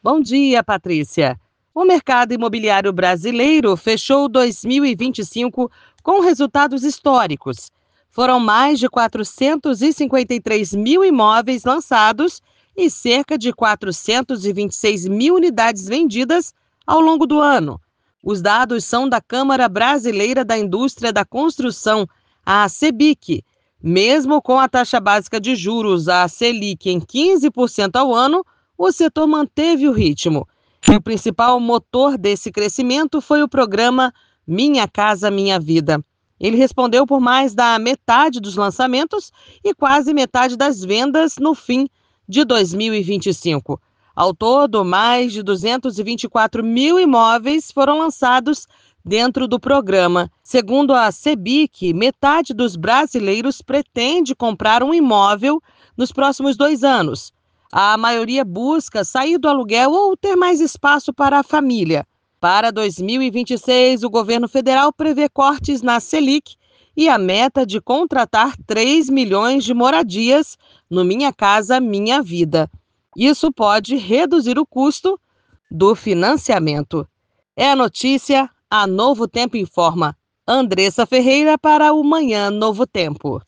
Bom dia, Patrícia. O mercado imobiliário brasileiro fechou 2025 com resultados históricos. Foram mais de 453 mil imóveis lançados e cerca de 426 mil unidades vendidas ao longo do ano. Os dados são da Câmara Brasileira da Indústria da Construção, a CEBIC. Mesmo com a taxa básica de juros, a Selic, em 15% ao ano, o setor manteve o ritmo. E o principal motor desse crescimento foi o programa Minha Casa Minha Vida. Ele respondeu por mais da metade dos lançamentos e quase metade das vendas no fim de 2025. Ao todo, mais de 224 mil imóveis foram lançados dentro do programa. Segundo a Sebic, metade dos brasileiros pretende comprar um imóvel nos próximos 2 anos. A maioria busca sair do aluguel ou ter mais espaço para a família. Para 2026, o governo federal prevê cortes na Selic e a meta de contratar 3 milhões de moradias no Minha Casa Minha Vida. Isso pode reduzir o custo do financiamento. É a notícia, a Novo Tempo informa. Andressa Ferreira para o Manhã Novo Tempo.